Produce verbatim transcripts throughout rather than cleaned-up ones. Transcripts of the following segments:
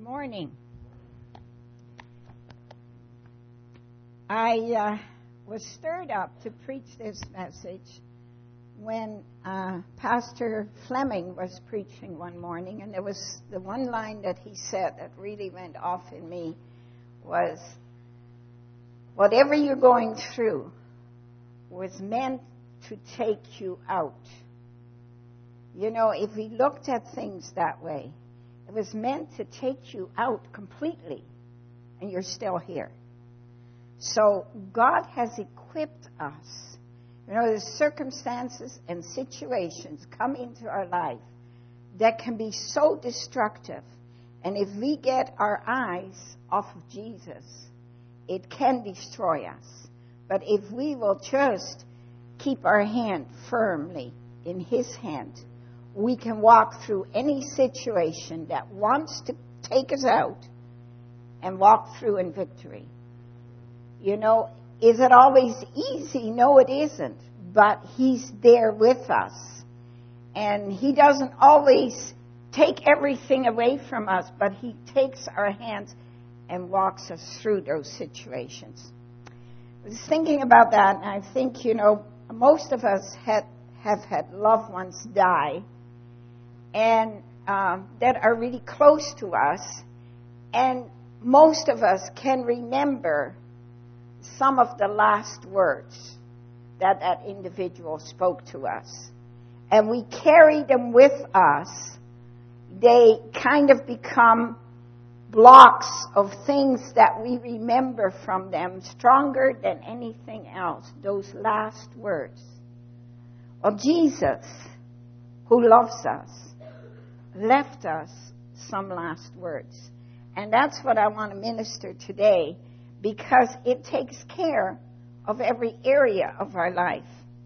morning. I uh, was stirred up to preach this message when uh, Pastor Fleming was preaching one morning, and there was the one line that he said that really went off in me was, whatever you're going through was meant to take you out. You know, if we looked at things that way, it was meant to take you out completely, and you're still here. So God has equipped us. You know, there's circumstances and situations come into our life that can be so destructive. And if we get our eyes off of Jesus, it can destroy us. But if we will just keep our hand firmly in His hand, we can walk through any situation that wants to take us out and walk through in victory. You know, is it always easy? No, it isn't. But He's there with us. And He doesn't always take everything away from us, but He takes our hands and walks us through those situations. I was thinking about that, and I think, you know, most of us had, have had loved ones die and um, that are really close to us. And most of us can remember some of the last words that that individual spoke to us. And we carry them with us. They kind of become blocks of things that we remember from them stronger than anything else, those last words. Well, Jesus, who loves us, left us some last words. And that's what I want to minister today, because it takes care of every area of our life.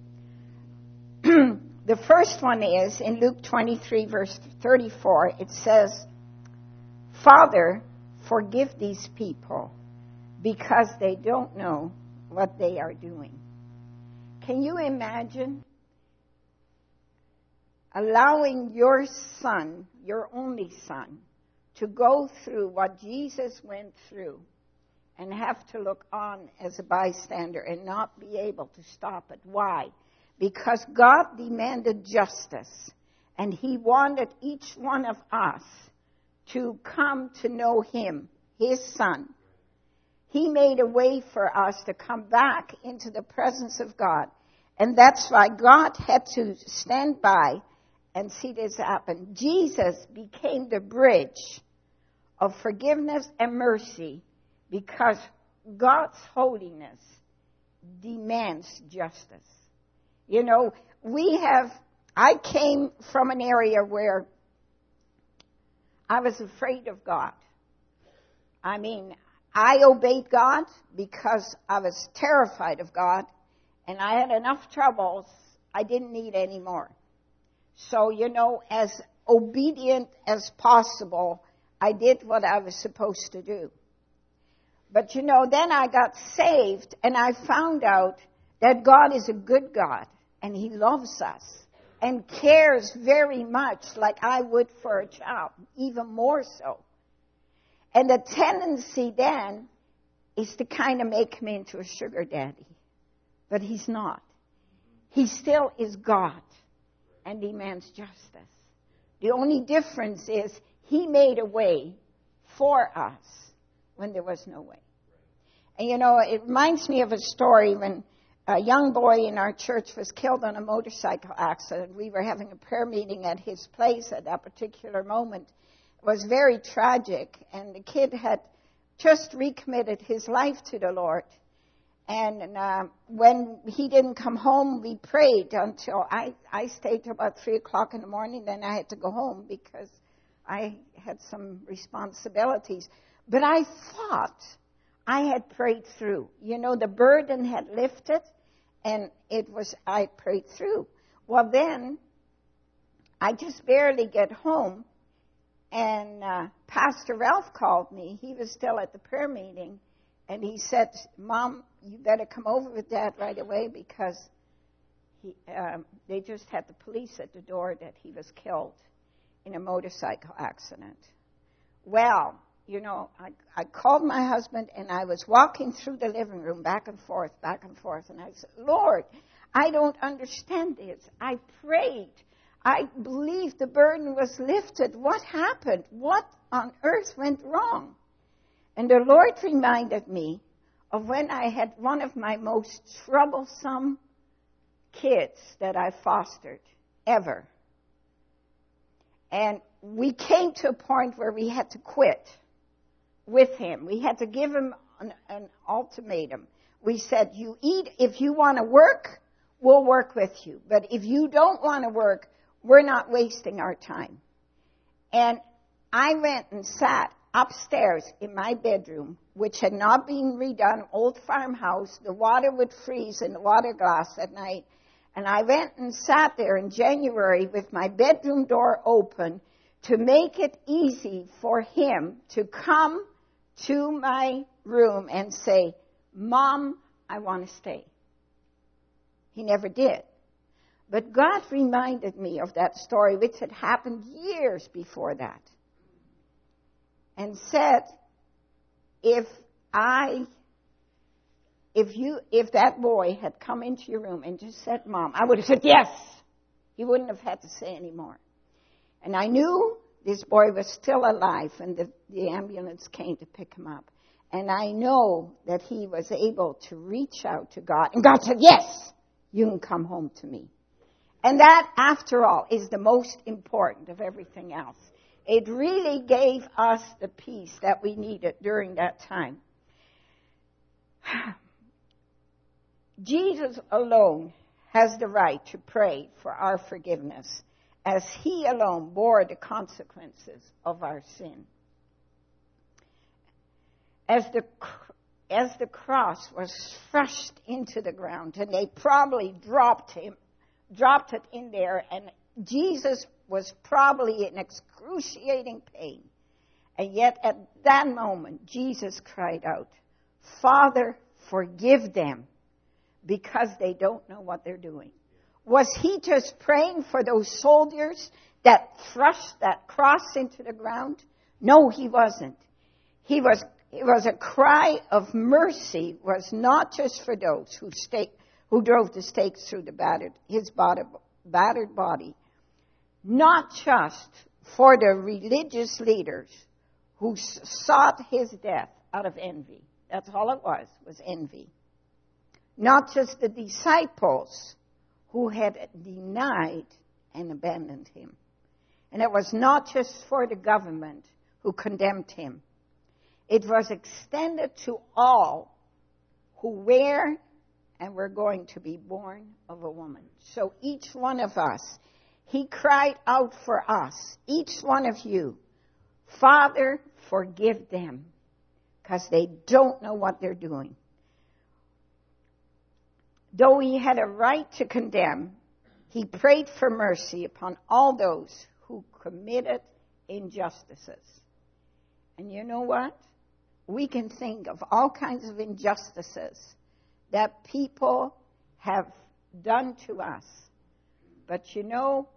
The first one is in Luke twenty-three, verse thirty-four. It says, Father, forgive these people because they don't know what they are doing. Can you imagine allowing your son, your only son, to go through what Jesus went through and have to look on as a bystander and not be able to stop it? Why? Because God demanded justice, and He wanted each one of us to come to know Him, His Son. He made a way for us to come back into the presence of God. And that's why God had to stand by and see this happen. Jesus became the bridge of forgiveness and mercy because God's holiness demands justice. You know, we have, I came from an area where I was afraid of God. I mean, I obeyed God because I was terrified of God, and I had enough troubles, I didn't need any more. So, you know, as obedient as possible, I did what I was supposed to do. But, you know, then I got saved, and I found out that God is a good God, and He loves us and cares very much like I would for a child, even more so. And the tendency then is to kind of make Him into a sugar daddy. But He's not. He still is God and demands justice. The only difference is He made a way for us when there was no way. And, you know, it reminds me of a story when a young boy in our church was killed in a motorcycle accident. We were having a prayer meeting at his place at that particular moment. It was very tragic, and the kid had just recommitted his life to the Lord. And uh, when he didn't come home, we prayed until I, I stayed till about three o'clock in the morning. Then I had to go home because I had some responsibilities. But I thought I had prayed through. You know, the burden had lifted, and it was, I prayed through. Well, then I just barely get home, and uh, Pastor Ralph called me. He was still at the prayer meeting, and he said, Mom, you better come over with Dad right away because he, um, they just had the police at the door that he was killed in a motorcycle accident. Well, you know, I, I called my husband, and I was walking through the living room back and forth, back and forth, and I said, Lord, I don't understand this. I prayed. I believed the burden was lifted. What happened? What on earth went wrong? And the Lord reminded me of when I had one of my most troublesome kids that I fostered ever. And we came to a point where we had to quit with him. We had to give him an, an ultimatum. We said, you eat, if you want to work, we'll work with you. But if you don't want to work, we're not wasting our time. And I went and sat upstairs in my bedroom, which had not been redone, old farmhouse. The water would freeze in the water glass at night. And I went and sat there in January with my bedroom door open to make it easy for him to come to my room and say, Mom, I want to stay. He never did. But God reminded me of that story, which had happened years before that, and said, if I, if you, if that boy had come into your room and just said, Mom, I would have said yes. He wouldn't have had to say any more. And I knew this boy was still alive when the, the ambulance came to pick him up. And I know that he was able to reach out to God. And God said, yes, you can come home to me. And that, after all, is the most important of everything else. It really gave us the peace that we needed during that time. Jesus alone has the right to pray for our forgiveness, as he alone bore the consequences of our sin. As the, as the cross was thrust into the ground, and they probably dropped him, dropped it in there, and Jesus was probably in excruciating pain. And yet at that moment, Jesus cried out, Father, forgive them, because they don't know what they're doing. Was he just praying for those soldiers that thrust that cross into the ground? No, he wasn't. He was, it was a cry of mercy, was not just for those who stake, who drove the stakes through the battered, his body, battered body, not just for the religious leaders who sought his death out of envy. That's all it was, was envy. Not just the disciples who had denied and abandoned him. And it was not just for the government who condemned him. It was extended to all who were and were going to be born of a woman. So each one of us, he cried out for us, each one of you, Father, forgive them, because they don't know what they're doing. Though he had a right to condemn, he prayed for mercy upon all those who committed injustices. And you know what? We can think of all kinds of injustices that people have done to us. But you know,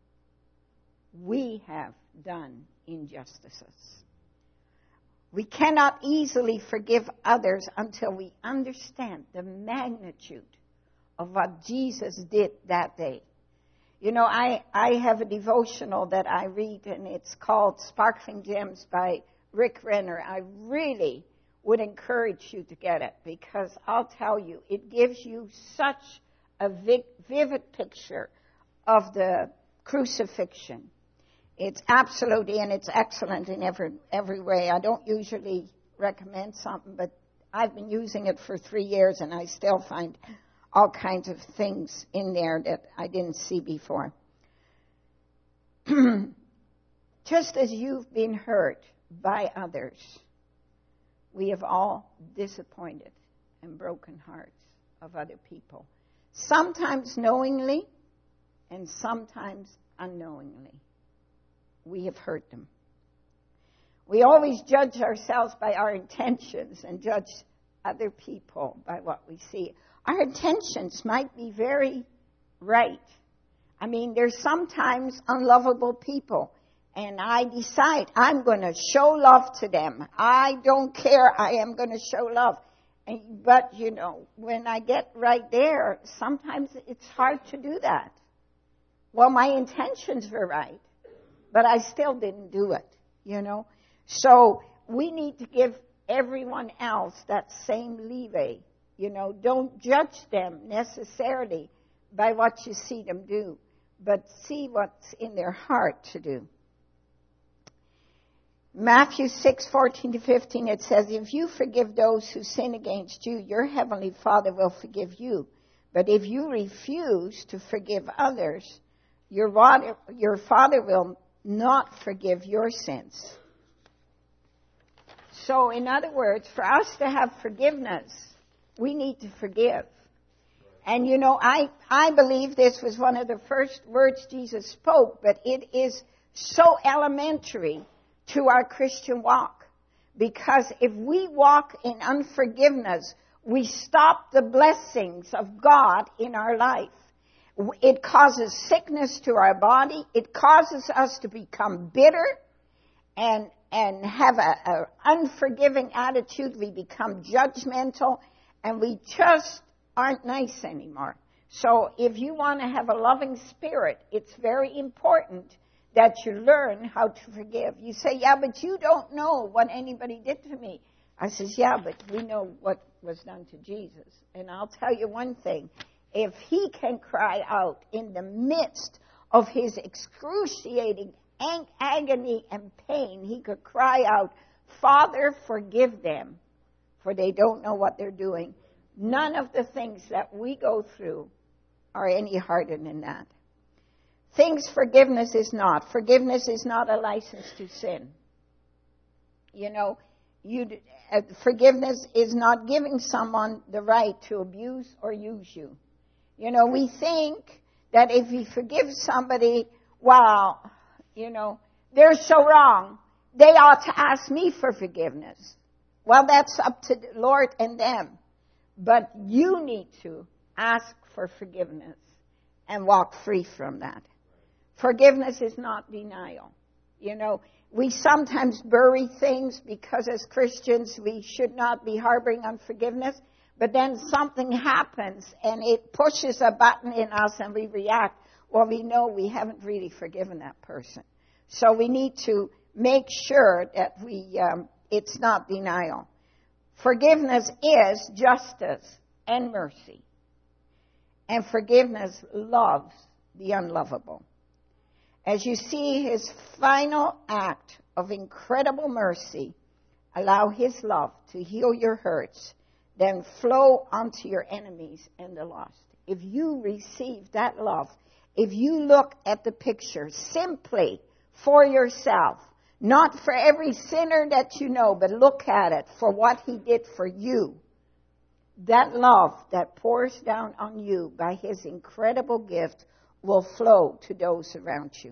we have done injustices. We cannot easily forgive others until we understand the magnitude of what Jesus did that day. You know, I, I have a devotional that I read, and it's called Sparkling Gems by Rick Renner. I really would encourage you to get it, because I'll tell you, it gives you such a vivid picture of the crucifixion. It's absolutely, and it's excellent in every every way. I don't usually recommend something, but I've been using it for three years, and I still find all kinds of things in there that I didn't see before. Just as you've been hurt by others, we have all disappointed and broken hearts of other people. Sometimes knowingly and sometimes unknowingly. We have hurt them. We always judge ourselves by our intentions and judge other people by what we see. Our intentions might be very right. I mean, there's sometimes unlovable people, and I decide I'm going to show love to them. I don't care. I am going to show love. And, but, you know, when I get right there, sometimes it's hard to do that. Well, my intentions were right, but I still didn't do it, you know. So we need to give everyone else that same leeway. You know, don't judge them necessarily by what you see them do, but see what's in their heart to do. Matthew six, fourteen to fifteen, it says, if you forgive those who sin against you, your heavenly Father will forgive you. But if you refuse to forgive others, your Father, your Father will not forgive your sins. So, in other words, for us to have forgiveness, we need to forgive. And, you know, I, I believe this was one of the first words Jesus spoke, but it is so elementary to our Christian walk. Because if we walk in unforgiveness, we stop the blessings of God in our life. It causes sickness to our body. It causes us to become bitter and and have an unforgiving attitude. We become judgmental, and we just aren't nice anymore. So if you want to have a loving spirit, it's very important that you learn how to forgive. You say, yeah, but you don't know what anybody did to me. I says, yeah, but we know what was done to Jesus. And I'll tell you one thing. If he can cry out in the midst of his excruciating ang- agony and pain, he could cry out, Father, forgive them, for they don't know what they're doing. None of the things that we go through are any harder than that. Things forgiveness is not. Forgiveness is not a license to sin. You know, you, uh, forgiveness is not giving someone the right to abuse or use you. You know, we think that if we forgive somebody, wow, you know, they're so wrong, they ought to ask me for forgiveness. Well, that's up to the Lord and them. But you need to ask for forgiveness and walk free from that. Forgiveness is not denial. You know, we sometimes bury things because as Christians we should not be harboring unforgiveness. But then something happens and it pushes a button in us and we react. Well, we know we haven't really forgiven that person. So we need to make sure that we um, it's not denial. Forgiveness is justice and mercy. And forgiveness loves the unlovable. As you see his final act of incredible mercy, allow his love to heal your hurts, then flow onto your enemies and the lost. If you receive that love, if you look at the picture simply for yourself, not for every sinner that you know, but look at it for what he did for you, that love that pours down on you by his incredible gift will flow to those around you.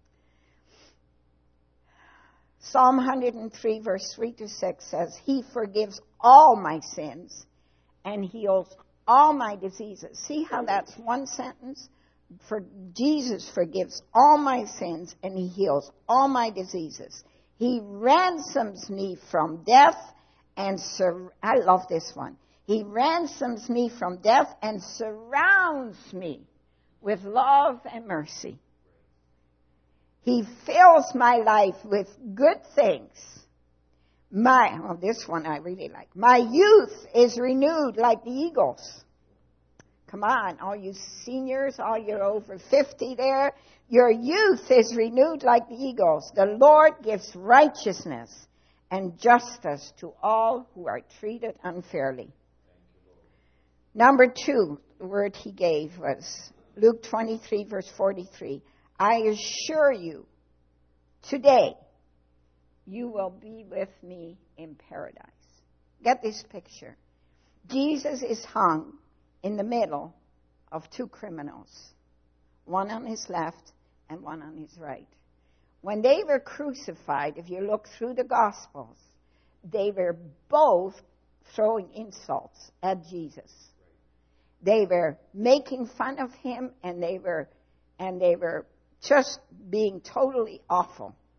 Psalm one hundred three, verse three to six says, he forgives all my sins and heals all my diseases. See how that's one sentence? For Jesus forgives all my sins and he heals all my diseases. He ransoms me from death and sur- I love this one. He ransoms me from death and surrounds me with love and mercy. He fills my life with good things. My, oh, this one I really like. My youth is renewed like the eagles. Come on, all you seniors, all you over fifty there. Your youth is renewed like the eagles. The Lord gives righteousness and justice to all who are treated unfairly. Number two, the word he gave was Luke twenty-three, verse forty-three. I assure you, today, you will be with me in paradise. Get this picture. Jesus is hung in the middle of two criminals, one on his left and one on his right. When they were crucified, if you look through the Gospels, they were both throwing insults at Jesus. They were making fun of him, and they were, and they were just being totally awful.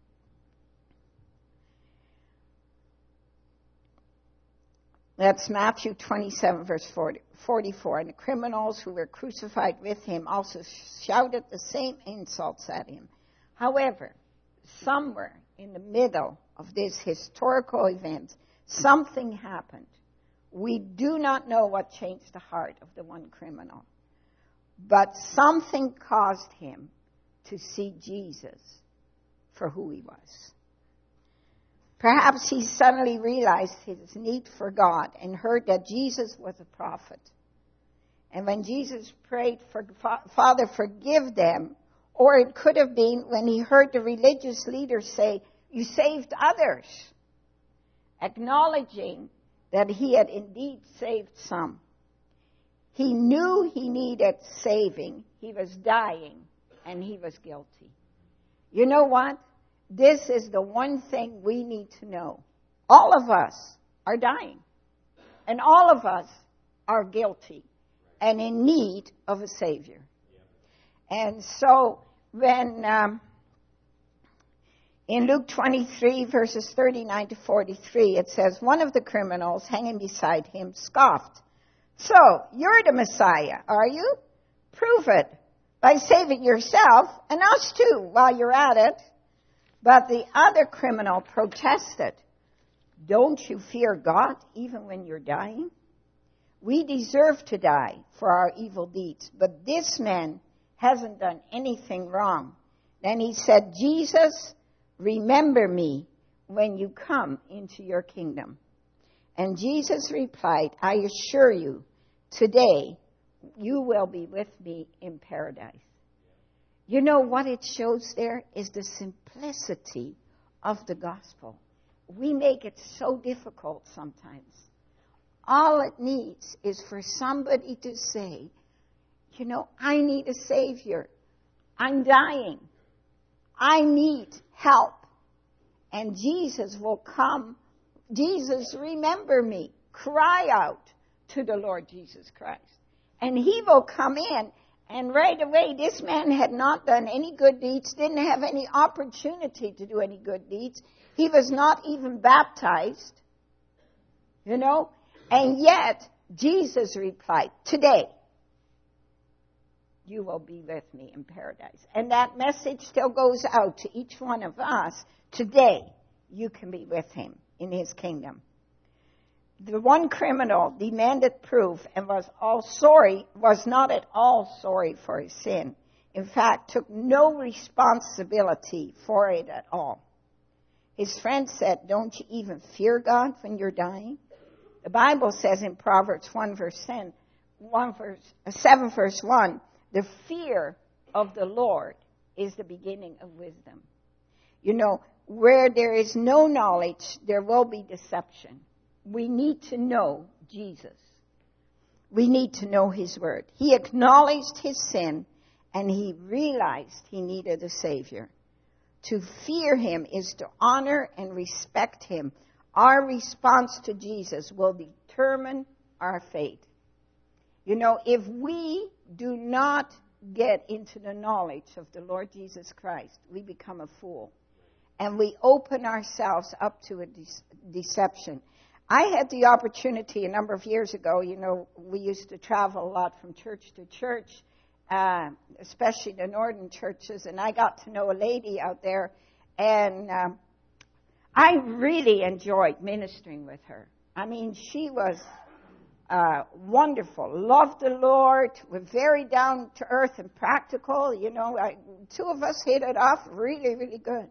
That's Matthew twenty-seven, verse forty, forty-four. And the criminals who were crucified with him also shouted the same insults at him. However, somewhere in the middle of this historical event, something happened. We do not know what changed the heart of the one criminal, but something caused him to see Jesus for who he was. Perhaps he suddenly realized his need for God and heard that Jesus was a prophet. And when Jesus prayed for Father, forgive them, or it could have been when he heard the religious leaders say, you saved others, acknowledging that he had indeed saved some. He knew he needed saving. He was dying, and he was guilty. You know what? This is the one thing we need to know. All of us are dying, and all of us are guilty and in need of a Savior. And so when um, in Luke twenty-three, verses thirty-nine to forty-three, it says, one of the criminals hanging beside him scoffed. So, you're the Messiah, are you? Prove it by saving yourself and us too while you're at it. But the other criminal protested, don't you fear God even when you're dying? We deserve to die for our evil deeds, but this man hasn't done anything wrong. Then he said, Jesus, remember me when you come into your kingdom. And Jesus replied, I assure you, today you will be with me in paradise. You know what it shows there is the simplicity of the gospel. We make it so difficult sometimes. All it needs is for somebody to say, you know, I need a Savior. I'm dying. I need help. And Jesus will come. Jesus, remember me. Cry out to the Lord Jesus Christ. And he will come in. And right away, this man had not done any good deeds, didn't have any opportunity to do any good deeds. He was not even baptized, you know. And yet, Jesus replied, today, you will be with me in paradise. And that message still goes out to each one of us. Today, you can be with him in his kingdom. The one criminal demanded proof and was all sorry, was not at all sorry for his sin. In fact, took no responsibility for it at all. His friend said, don't you even fear God when you're dying? The Bible says in Proverbs one verse ten, one verse, seven verse one, the fear of the Lord is the beginning of wisdom. You know, where there is no knowledge, there will be deception. We need to know Jesus. We need to know his word. He acknowledged his sin and he realized he needed a Savior. To fear him is to honor and respect him. Our response to Jesus will determine our fate. You know, if we do not get into the knowledge of the Lord Jesus Christ, we become a fool. And we open ourselves up to a de- deception. I had the opportunity a number of years ago, you know, we used to travel a lot from church to church, uh, especially the northern churches, and I got to know a lady out there, and uh, I really enjoyed ministering with her. I mean, she was uh, wonderful, loved the Lord, was very down to earth and practical. You know, I, two of us hit it off really, really good.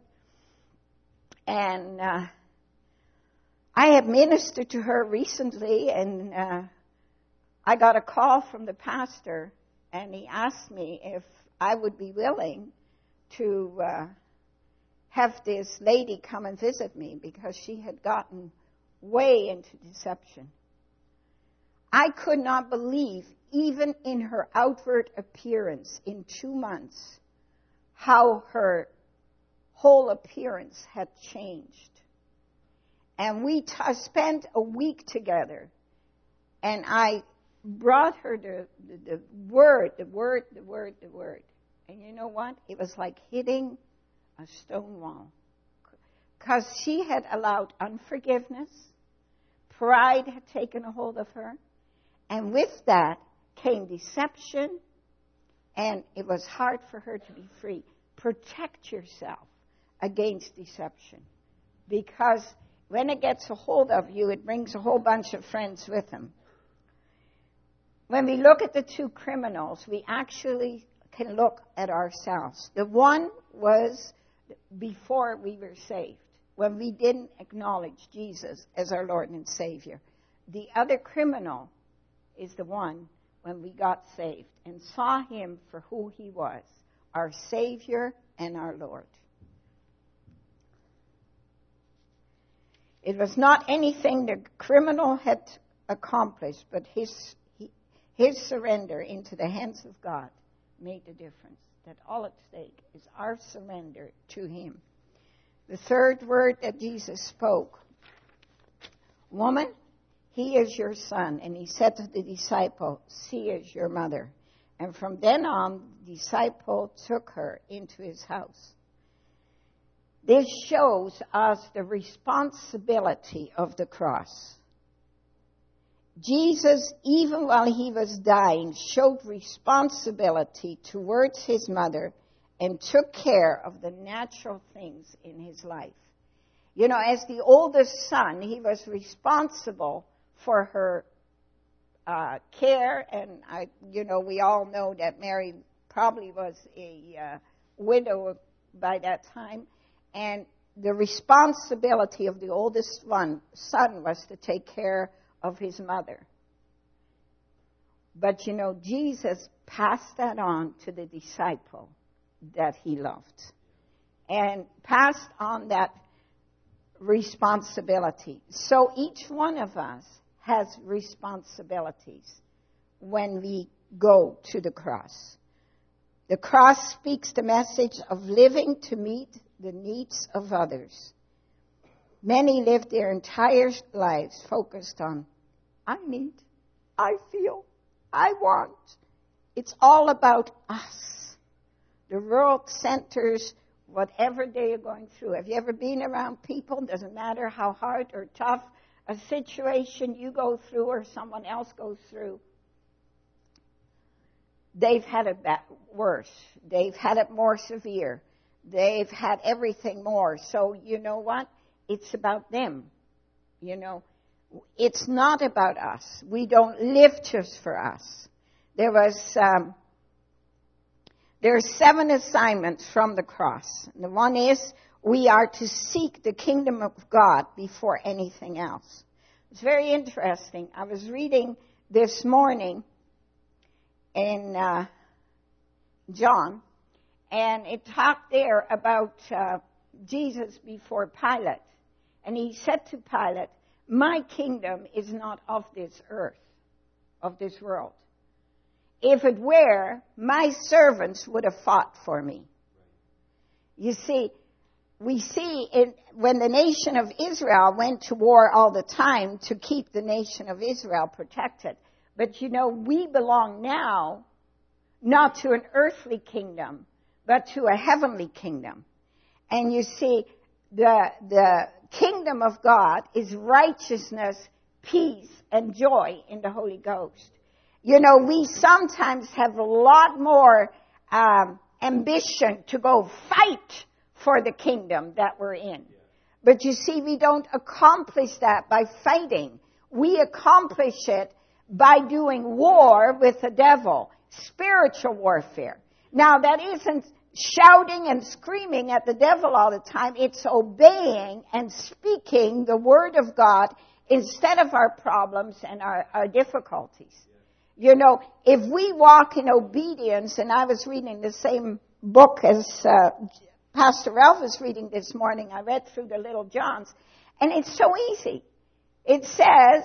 And uh, I had ministered to her recently, and uh, I got a call from the pastor, and he asked me if I would be willing to uh, have this lady come and visit me because she had gotten way into deception. I could not believe, even in her outward appearance in two months, how her whole appearance had changed. And we t- spent a week together, and I brought her the, the, the word, the word, the word, the word. And you know what? It was like hitting a stone wall. Because she had allowed unforgiveness, Pride had taken a hold of her. And with that came deception. And it was hard for her to be free. Protect yourself against deception. Because when it gets a hold of you, it brings a whole bunch of friends with them. When we look at the two criminals, we actually can look at ourselves. The one was before we were saved, when we didn't acknowledge Jesus as our Lord and Savior. The other criminal is the one when we got saved and saw him for who he was, our Savior and our Lord. It was not anything the criminal had accomplished, but his his surrender into the hands of God made the difference. That all at stake is our surrender to him. The third word that Jesus spoke, woman, he is your son. And he said to the disciple, she is your mother. And from then on, the disciple took her into his house. This shows us the responsibility of the cross. Jesus, even while he was dying, showed responsibility towards his mother and took care of the natural things in his life. You know, as the oldest son, he was responsible for her uh, care. And, I, you know, we all know that Mary probably was a uh, widow by that time. And the responsibility of the oldest one, son was to take care of his mother. But, you know, Jesus passed that on to the disciple that he loved. And passed on that responsibility. So each one of us has responsibilities when we go to the cross. The cross speaks the message of living to meet the needs of others. Many live their entire lives focused on, I need, I feel, I want. It's all about us. The world centers whatever they are going through. Have you ever been around people? Doesn't matter how hard or tough a situation you go through or someone else goes through. They've had it worse. They've had it more severe. They've had everything more. So you know what? It's about them. You know, it's not about us. We don't live just for us. There was, um, there are seven assignments from the cross. The one is we are to seek the kingdom of God before anything else. It's very interesting. I was reading this morning in uh, John, and it talked there about uh, Jesus before Pilate. And he said to Pilate, my kingdom is not of this earth, of this world. If it were, my servants would have fought for me. You see, we see it when the nation of Israel went to war all the time to keep the nation of Israel protected. But you know, we belong now not to an earthly kingdom, but to a heavenly kingdom. And you see, the the kingdom of God is righteousness, peace, and joy in the Holy Ghost. You know, we sometimes have a lot more um, ambition to go fight for the kingdom that we're in. But you see, we don't accomplish that by fighting. We accomplish it by doing war with the devil, spiritual warfare. Now, that isn't shouting and screaming at the devil all the time. It's obeying and speaking the word of God instead of our problems and our, our difficulties. You know, if we walk in obedience, and I was reading the same book as uh, Pastor Ralph was reading this morning. I read through the Little Johns, and it's so easy. It says,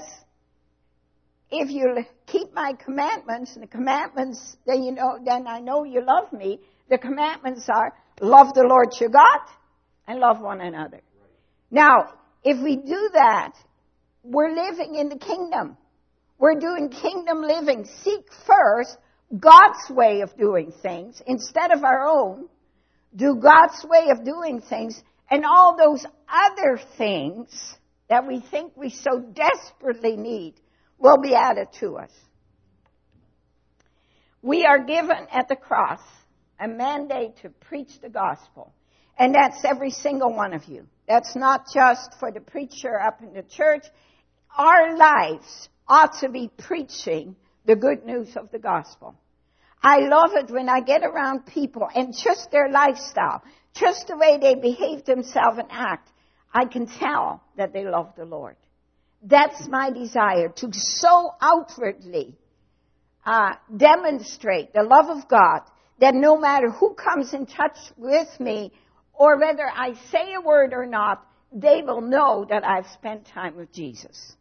if you keep my commandments, and the commandments, then you know, then I know you love me. The commandments are, love the Lord your God and love one another. Now, if we do that, we're living in the kingdom. We're doing kingdom living. Seek first God's way of doing things instead of our own. Do God's way of doing things, and all those other things that we think we so desperately need will be added to us. We are given at the cross a mandate to preach the gospel. And that's every single one of you. That's not just for the preacher up in the church. Our lives ought to be preaching the good news of the gospel. I love it when I get around people and just their lifestyle, just the way they behave themselves and act, I can tell that they love the Lord. That's my desire, to so outwardly uh, demonstrate the love of God that no matter who comes in touch with me or whether I say a word or not, they will know that I've spent time with Jesus.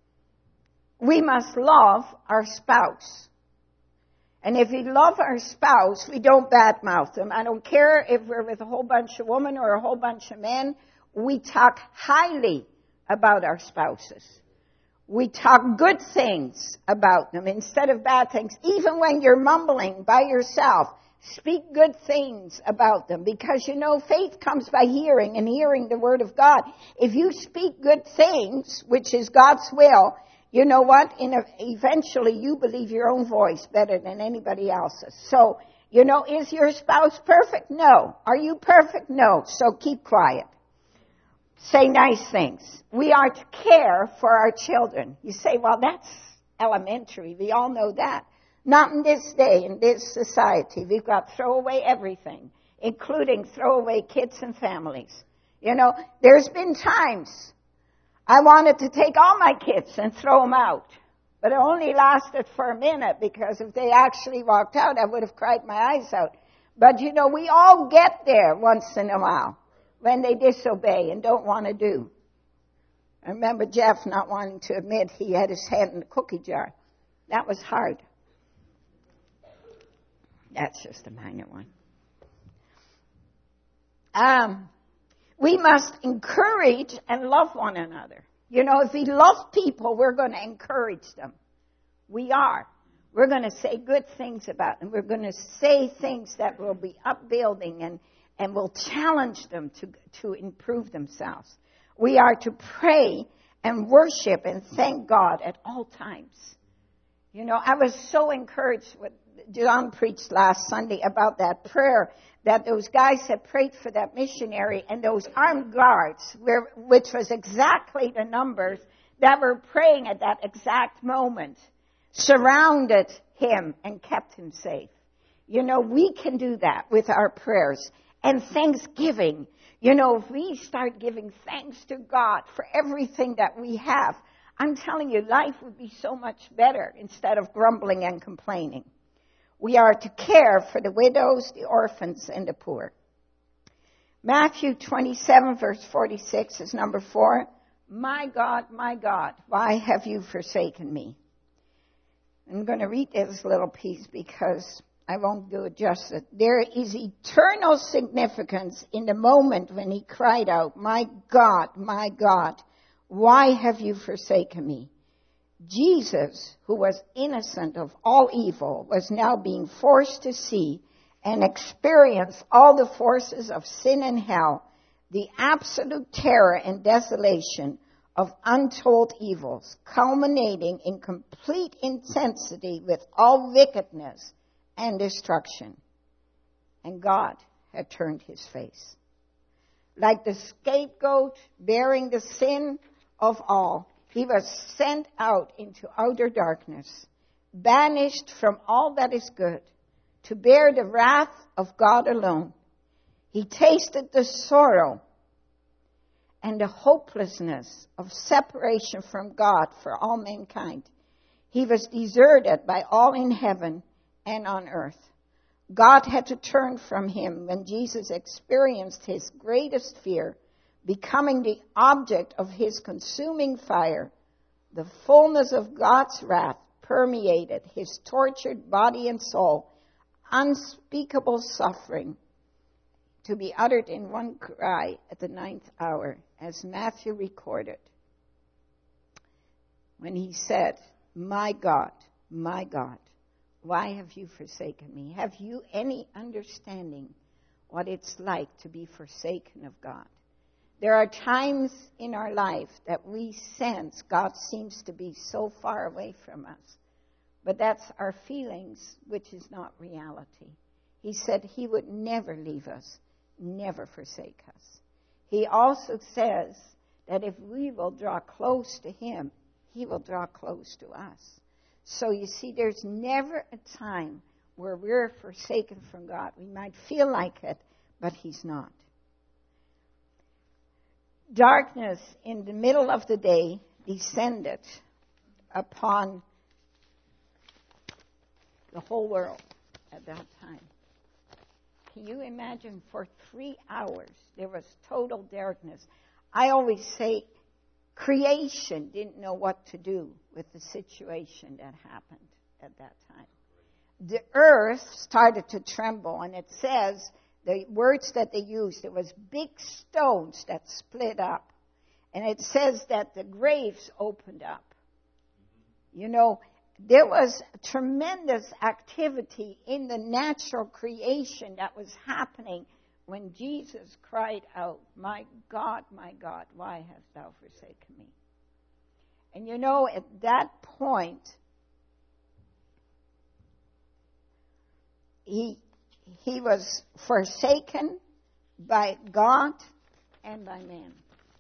We must love our spouse. And if we love our spouse, we don't badmouth them. I don't care if we're with a whole bunch of women or a whole bunch of men. We talk highly about our spouses. We talk good things about them instead of bad things. Even when you're mumbling by yourself, speak good things about them. Because, you know, faith comes by hearing and hearing the Word of God. If you speak good things, which is God's will, you know what? In a, eventually, you believe your own voice better than anybody else's. So, you know, is your spouse perfect? No. Are you perfect? No. So keep quiet. Say nice things. We are to care for our children. You say, well, that's elementary. We all know that. Not in this day, in this society. We've got throw away everything, including throw away kids and families. You know, there's been times I wanted to take all my kids and throw them out. But it only lasted for a minute because if they actually walked out, I would have cried my eyes out. But, you know, we all get there once in a while when they disobey and don't want to do. I remember Jeff not wanting to admit he had his hand in the cookie jar. That was hard. That's just a minor one. Um... We must encourage and love one another. You know, if we love people, we're going to encourage them. We are. We're going to say good things about them. We're going to say things that will be upbuilding and, and will challenge them to, to improve themselves. We are to pray and worship and thank God at all times. You know, I was so encouraged what John preached last Sunday about that prayer that those guys had prayed for that missionary and those armed guards, were, which was exactly the numbers that were praying at that exact moment, surrounded him and kept him safe. You know, we can do that with our prayers. And thanksgiving. You know, if we start giving thanks to God for everything that we have, I'm telling you, life would be so much better instead of grumbling and complaining. We are to care for the widows, the orphans, and the poor. Matthew twenty-seven, verse forty-six is number four. My God, my God, why have you forsaken me? I'm going to read this little piece because I won't do it justice. There is eternal significance in the moment when he cried out, my God, my God, why have you forsaken me? Jesus, who was innocent of all evil, was now being forced to see and experience all the forces of sin and hell, the absolute terror and desolation of untold evils, culminating in complete intensity with all wickedness and destruction. And God had turned his face. Like the scapegoat bearing the sin of all, he was sent out into outer darkness, banished from all that is good, to bear the wrath of God alone. He tasted the sorrow and the hopelessness of separation from God for all mankind. He was deserted by all in heaven and on earth. God had to turn from him when Jesus experienced his greatest fear, becoming the object of his consuming fire. The fullness of God's wrath permeated his tortured body and soul, unspeakable suffering to be uttered in one cry at the ninth hour, as Matthew recorded, when he said, my God, my God, why have you forsaken me? Have you any understanding what it's like to be forsaken of God? There are times in our life that we sense God seems to be so far away from us. But that's our feelings, which is not reality. He said he would never leave us, never forsake us. He also says that if we will draw close to him, he will draw close to us. So you see, there's never a time where we're forsaken from God. We might feel like it, but he's not. Darkness in the middle of the day descended upon the whole world at that time. Can you imagine for three hours there was total darkness? I always say creation didn't know what to do with the situation that happened at that time. The earth started to tremble, and it says, the words that they used, there was big stones that split up. And it says that the graves opened up. You know, there was tremendous activity in the natural creation that was happening when Jesus cried out, "My God, my God, why hast thou forsaken me?" And you know, at that point, he he was forsaken by God and by man.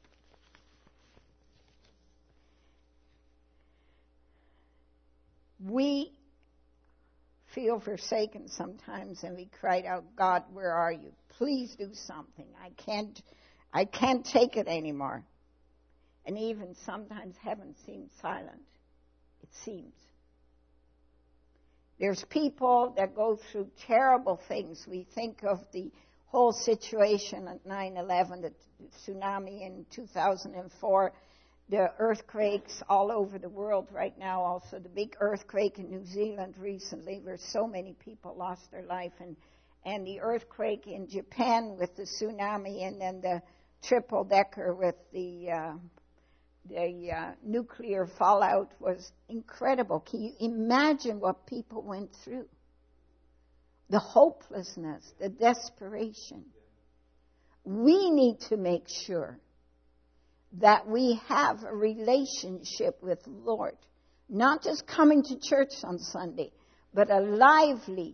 We feel forsaken sometimes, and we cried out, "God, where are you? Please do something. I can't, I can't take it anymore." And even sometimes heaven seems silent. It seems. There's people that go through terrible things. We think of the whole situation at nine eleven, the tsunami in two thousand four, the earthquakes all over the world right now, also the big earthquake in New Zealand recently where so many people lost their life, and, and the earthquake in Japan with the tsunami, and then the triple-decker with the... Uh, The uh, nuclear fallout was incredible. Can you imagine what people went through? The hopelessness, the desperation. We need to make sure that we have a relationship with the Lord. Not just coming to church on Sunday, but a lively,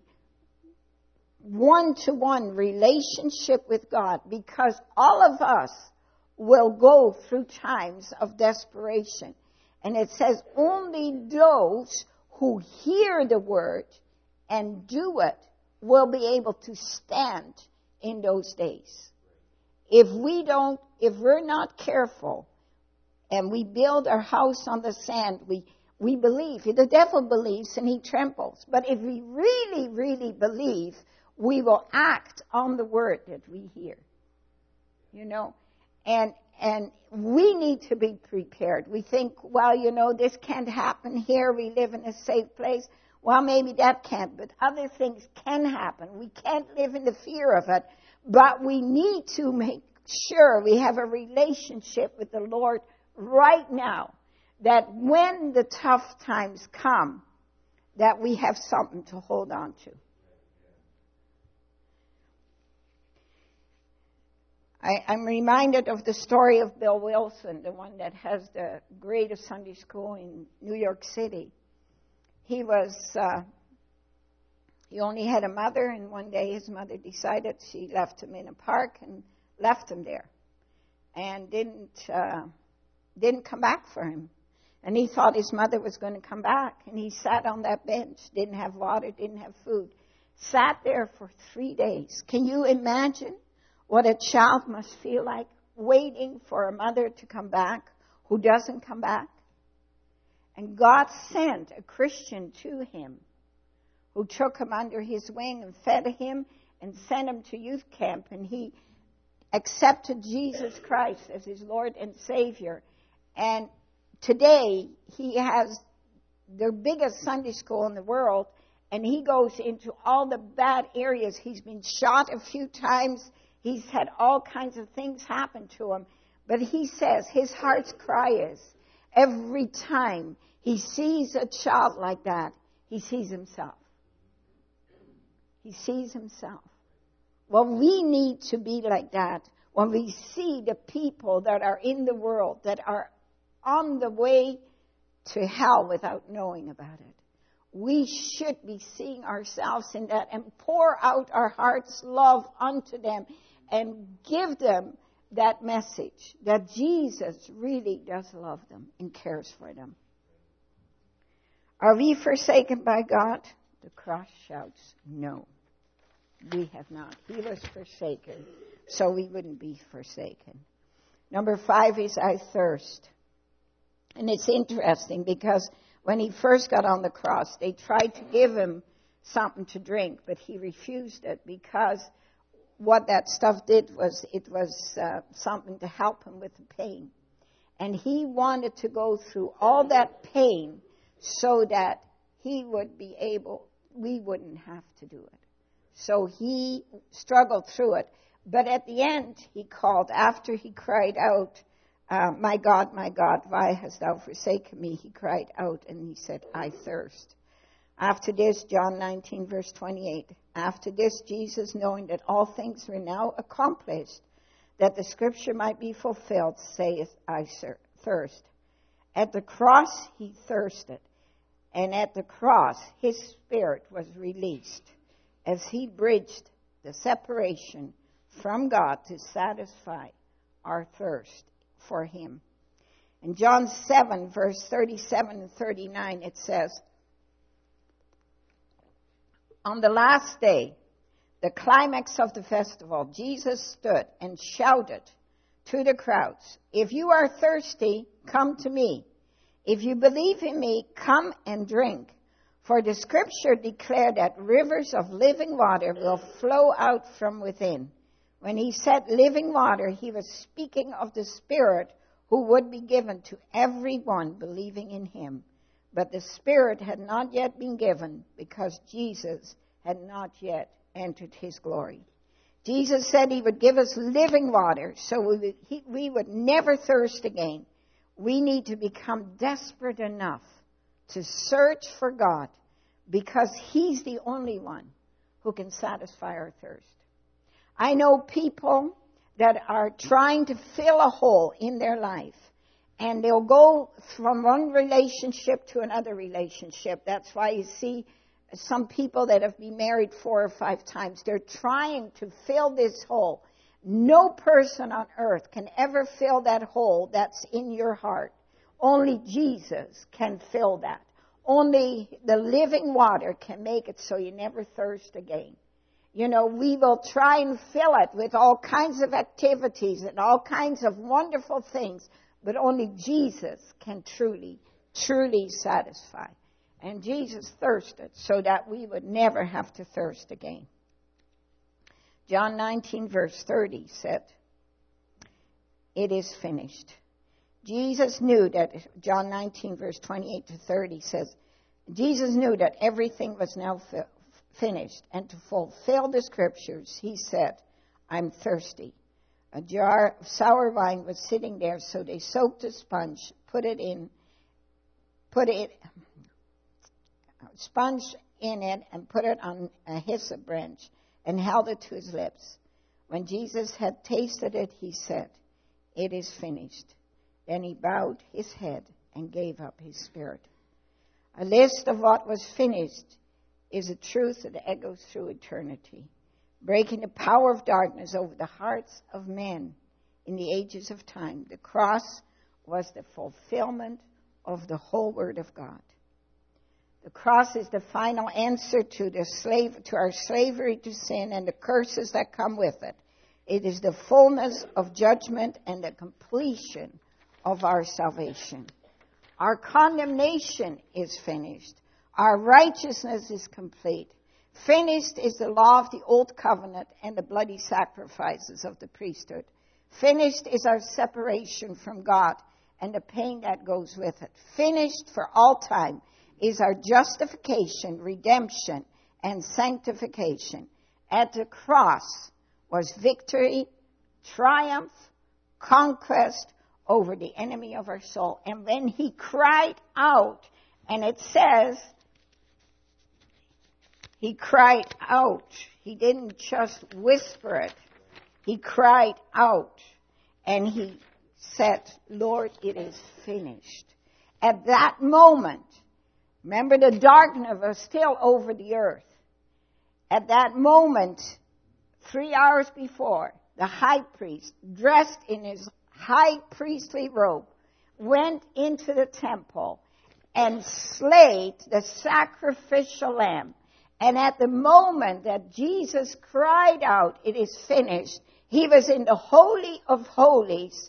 one-to-one relationship with God. Because all of us will go through times of desperation. And it says only those who hear the word and do it will be able to stand in those days. If we don't, if we're not careful and we build our house on the sand, we, we believe. The devil believes and he trembles. But if we really, really believe, we will act on the word that we hear. You know? And and we need to be prepared. We think, well, you know, this can't happen here. We live in a safe place. Well, maybe that can't, but other things can happen. We can't live in the fear of it, but we need to make sure we have a relationship with the Lord right now, that when the tough times come, that we have something to hold on to. I, I'm reminded of the story of Bill Wilson, the one that has the greatest Sunday school in New York City. He was, uh, he only had a mother, and one day his mother decided she left him in a park and left him there, and didn't uh, didn't come back for him. And he thought his mother was going to come back, and he sat on that bench, didn't have water, didn't have food, sat there for three days. Can you imagine what a child must feel like, waiting for a mother to come back who doesn't come back? And God sent a Christian to him who took him under his wing and fed him and sent him to youth camp. And he accepted Jesus Christ as his Lord and Savior. And today he has the biggest Sunday school in the world, and he goes into all the bad areas. He's been shot a few times. He's had all kinds of things happen to him. But he says his heart's cry is, every time he sees a child like that, he sees himself. He sees himself. Well, we need to be like that when we see the people that are in the world, that are on the way to hell without knowing about it. We should be seeing ourselves in that and pour out our heart's love unto them and give them that message that Jesus really does love them and cares for them. Are we forsaken by God? The cross shouts, no, we have not. He was forsaken, so we wouldn't be forsaken. Number five is I thirst. And it's interesting because when he first got on the cross, they tried to give him something to drink, but he refused it because what that stuff did was it was uh, something to help him with the pain. And he wanted to go through all that pain so that he would be able, we wouldn't have to do it. So he struggled through it. But at the end, he called, after he cried out, uh, my God, my God, why hast thou forsaken me? He cried out and he said, I thirst. After this, John nineteen, verse twenty-eight, after this, Jesus, knowing that all things were now accomplished, that the scripture might be fulfilled, saith, I thirst. At the cross, he thirsted. And at the cross, his spirit was released as he bridged the separation from God to satisfy our thirst for him. In John seven, verse thirty-seven and thirty-nine, it says, on the last day, the climax of the festival, Jesus stood and shouted to the crowds, if you are thirsty, come to me. If you believe in me, come and drink. For the scripture declared that rivers of living water will flow out from within. When he said living water, he was speaking of the Spirit who would be given to everyone believing in him. But the Spirit had not yet been given because Jesus had not yet entered his glory. Jesus said he would give us living water so we would, he, we would never thirst again. We need to become desperate enough to search for God because he's the only one who can satisfy our thirst. I know people that are trying to fill a hole in their life, and they'll go from one relationship to another relationship. That's why you see some people that have been married four or five times. They're trying to fill this hole. No person on earth can ever fill that hole that's in your heart. Only Jesus can fill that. Only the living water can make it so you never thirst again. You know, we will try and fill it with all kinds of activities and all kinds of wonderful things, but only Jesus can truly, truly satisfy. And Jesus thirsted so that we would never have to thirst again. John nineteen, verse thirty said, it is finished. Jesus knew that, John nineteen, verse twenty-eight to thirty says, Jesus knew that everything was now fi- finished. And to fulfill the scriptures, he said, I'm thirsty. A jar of sour wine was sitting there, so they soaked a sponge, put it in, put it, sponge in it, and put it on a hyssop branch, and held it to his lips. When Jesus had tasted it, he said, it is finished. Then he bowed his head and gave up his spirit. A list of what was finished is a truth that echoes through eternity, breaking the power of darkness over the hearts of men in the ages of time. The cross was the fulfillment of the whole Word of God. The cross is the final answer to the slave, to our slavery to sin and the curses that come with it. It is the fullness of judgment and the completion of our salvation. Our condemnation is finished. Our righteousness is complete. Finished is the law of the old covenant and the bloody sacrifices of the priesthood. Finished is our separation from God and the pain that goes with it. Finished for all time is our justification, redemption, and sanctification. At the cross was victory, triumph, conquest over the enemy of our soul. And when he cried out, and it says, he cried out. He didn't just whisper it. he cried out and he said, Lord, it is finished. At that moment, remember the darkness was still over the earth. At that moment, three hours before, the high priest, dressed in his high priestly robe, went into the temple and slayed the sacrificial lamb. And at the moment that Jesus cried out, it is finished, he was in the Holy of Holies,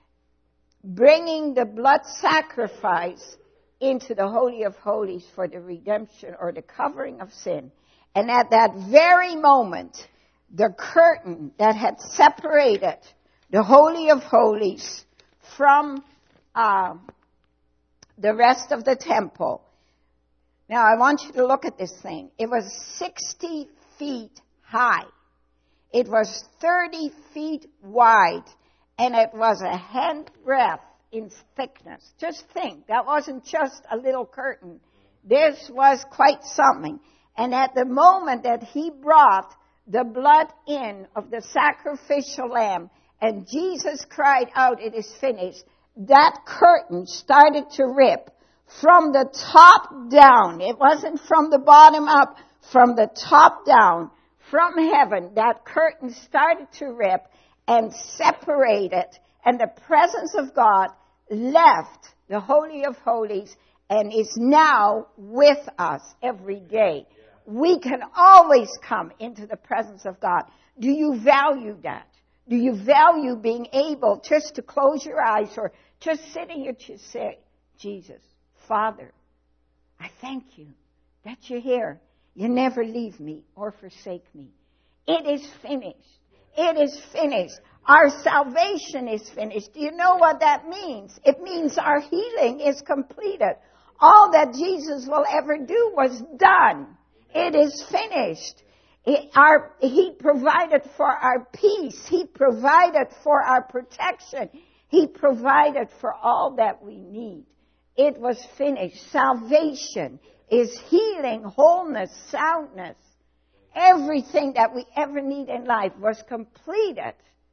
bringing the blood sacrifice into the Holy of Holies for the redemption or the covering of sin. And at that very moment, the curtain that had separated the Holy of Holies from uh, the rest of the temple. Now, I want you to look at this thing. It was sixty feet high. It was thirty feet wide. And it was a handbreadth in thickness. Just think, that wasn't just a little curtain. This was quite something. And at the moment that he brought the blood in of the sacrificial lamb, and Jesus cried out, it is finished, that curtain started to rip from the top down. It wasn't from the bottom up, from the top down, from heaven. That curtain started to rip and separated, and the presence of God left the Holy of Holies and is now with us every day. We can always come into the presence of God. Do you value that? Do you value being able just to close your eyes or just sitting here to say, Jesus, Father, I thank you that you're here. You never leave me or forsake me. It is finished. It is finished. Our salvation is finished. Do you know what that means? It means our healing is completed. All that Jesus will ever do was done. It is finished. It, our, he provided for our peace. He provided for our protection. He provided for all that we need. It was finished. Salvation is healing, wholeness, soundness. Everything that we ever need in life was completed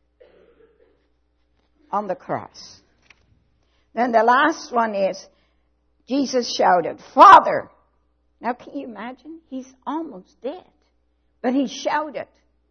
on the cross. Then the last one is, Jesus shouted, Father. Now can you imagine? He's almost dead. But he shouted,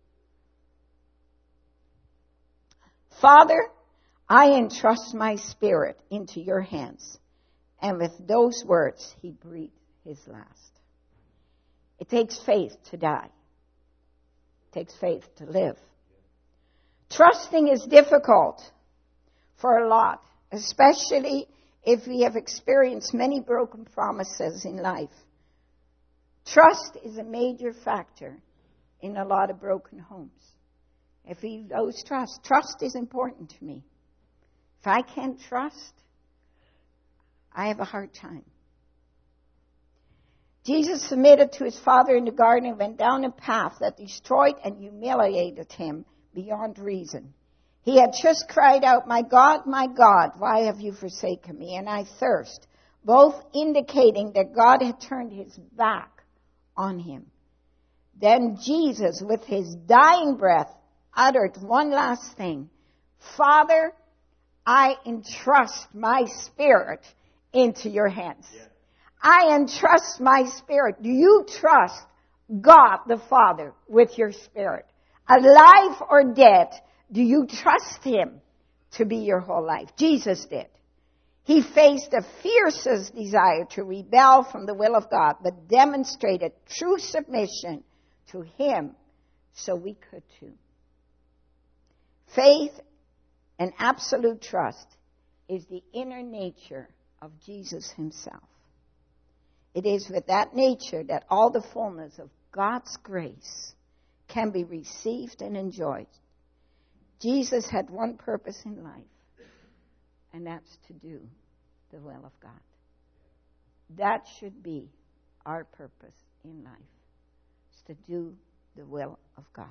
Father, I entrust my spirit into your hands. And with those words, he breathed his last. It takes faith to die. It takes faith to live. Trusting is difficult for a lot, especially if we have experienced many broken promises in life. Trust is a major factor in a lot of broken homes. If we lose trust, trust is important to me. If I can't trust, I have a hard time. Jesus submitted to his Father in the garden and went down a path that destroyed and humiliated him beyond reason. He had just cried out, my God, my God, why have you forsaken me? And I thirst, both indicating that God had turned his back on him. Then Jesus, with his dying breath, uttered one last thing. Father, I entrust my spirit into your hands. Yeah. I entrust my spirit. Do you trust God the Father with your spirit? Alive or dead, do you trust him to be your whole life? Jesus did. He faced the fiercest desire to rebel from the will of God, but demonstrated true submission to him so we could too. Faith and absolute trust is the inner nature of Jesus himself. It is with that nature that all the fullness of God's grace can be received and enjoyed. Jesus had one purpose in life, and that's to do the will of God. That should be our purpose in life, is to do the will of God.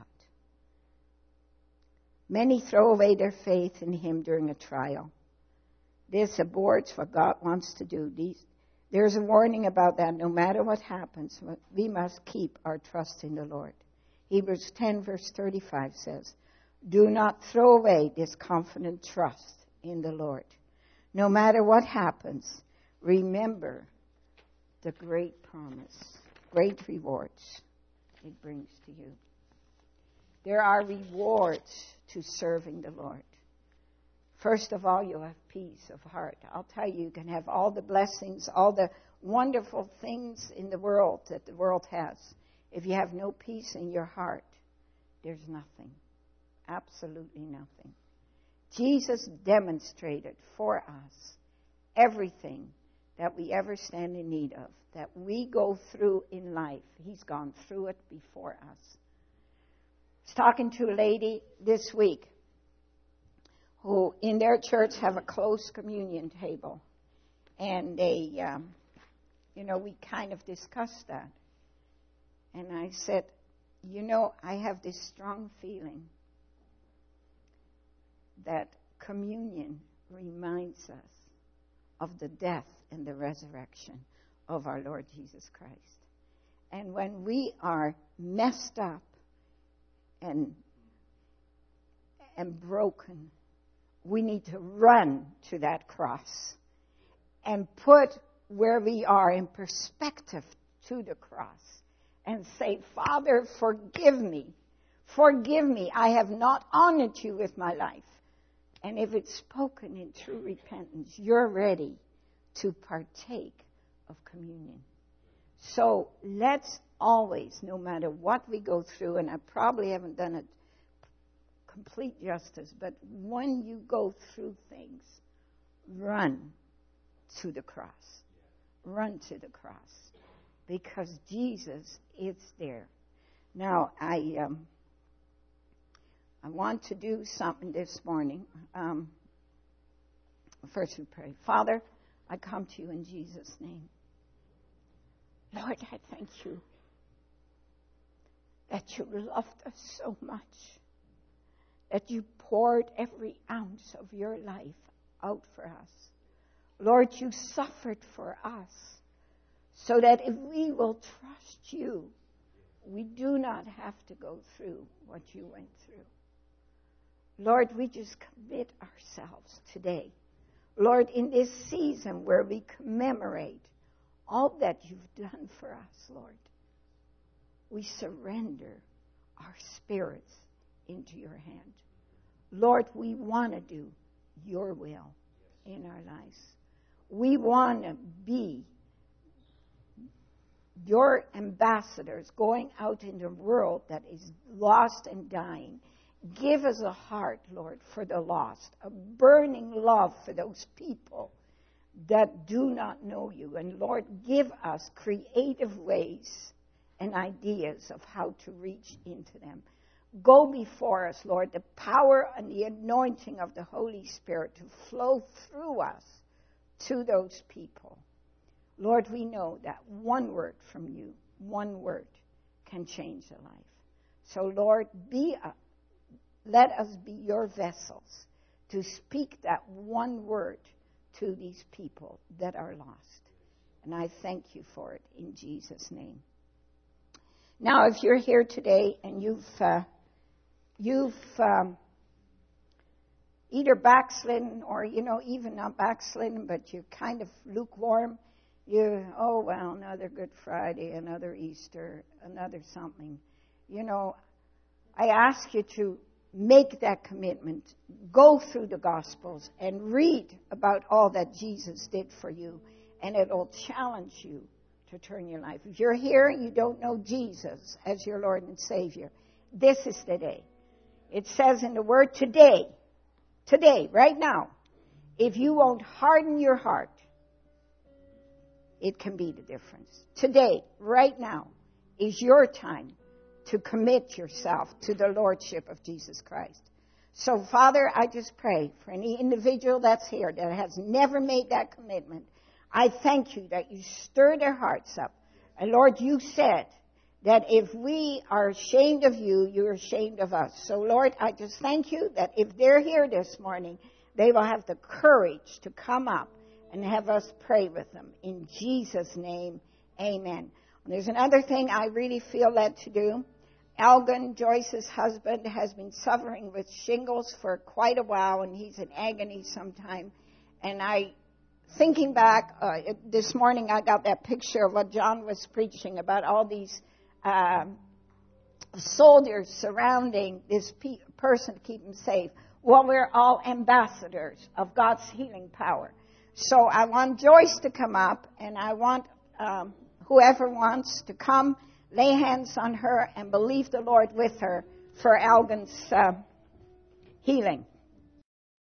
Many throw away their faith in him during a trial. This aborts what God wants to do. These, there's a warning about that. No matter what happens, we must keep our trust in the Lord. Hebrews ten verse thirty-five says, Do not throw away this confident trust in the Lord. No matter what happens, remember the great promise, great rewards it brings to you. There are rewards to serving the Lord. First of all, you'll have peace of heart. I'll tell you, you can have all the blessings, all the wonderful things in the world that the world has. If you have no peace in your heart, there's nothing. Absolutely nothing. Jesus demonstrated for us everything that we ever stand in need of, that we go through in life. He's gone through it before us. I was talking to a lady this week who in their church have a close communion table. And they, um, you know, we kind of discussed that. And I said, you know, I have this strong feeling that communion reminds us of the death and the resurrection of our Lord Jesus Christ. And when we are messed up and, and broken, we need to run to that cross and put where we are in perspective to the cross and say, Father, forgive me. Forgive me. I have not honored you with my life. And if it's spoken in true repentance, you're ready to partake of communion. So let's always, no matter what we go through, and I probably haven't done it complete justice, but when you go through things, run to the cross. Run to the cross. Because Jesus is there. Now, I... Um, I want to do something this morning. Um, first we pray. Father, I come to you in Jesus' name. Lord, I thank you that you loved us so much, that you poured every ounce of your life out for us. Lord, you suffered for us so that if we will trust you, we do not have to go through what you went through. Lord, we just commit ourselves today. Lord, in this season where we commemorate all that you've done for us, Lord, we surrender our spirits into your hand. Lord, we want to do your will in our lives. We want to be your ambassadors going out in the world that is lost and dying. Give us a heart, Lord, for the lost, a burning love for those people that do not know you. And Lord, give us creative ways and ideas of how to reach into them. Go before us, Lord, the power and the anointing of the Holy Spirit to flow through us to those people. Lord, we know that one word from you, one word, can change a life. So, Lord, be a Let us be your vessels to speak that one word to these people that are lost. And I thank you for it in Jesus' name. Now, if you're here today and you've uh, you've um, either backslidden or, you know, even not backslidden, but you're kind of lukewarm, you, oh, well, another Good Friday, another Easter, another something. You know, I ask you to make that commitment. Go through the Gospels and read about all that Jesus did for you, and it'll challenge you to turn your life. If you're here and you don't know Jesus as your Lord and Savior, this is the day. It says in the Word, today, today, right now, if you won't harden your heart, it can be the difference. Today, right now, is your time to commit yourself to the Lordship of Jesus Christ. So, Father, I just pray for any individual that's here that has never made that commitment. I thank you that you stir their hearts up. And, Lord, you said that if we are ashamed of you, you're ashamed of us. So, Lord, I just thank you that if they're here this morning, they will have the courage to come up and have us pray with them. In Jesus' name, amen. There's another thing I really feel led to do. Algan, Joyce's husband, has been suffering with shingles for quite a while, and he's in agony sometime. And I, thinking back, uh, this morning I got that picture of what John was preaching about all these uh, soldiers surrounding this pe- person to keep him safe. Well, we're all ambassadors of God's healing power. So I want Joyce to come up, and I want um, whoever wants to come, lay hands on her, and believe the Lord with her for Algan's uh, healing.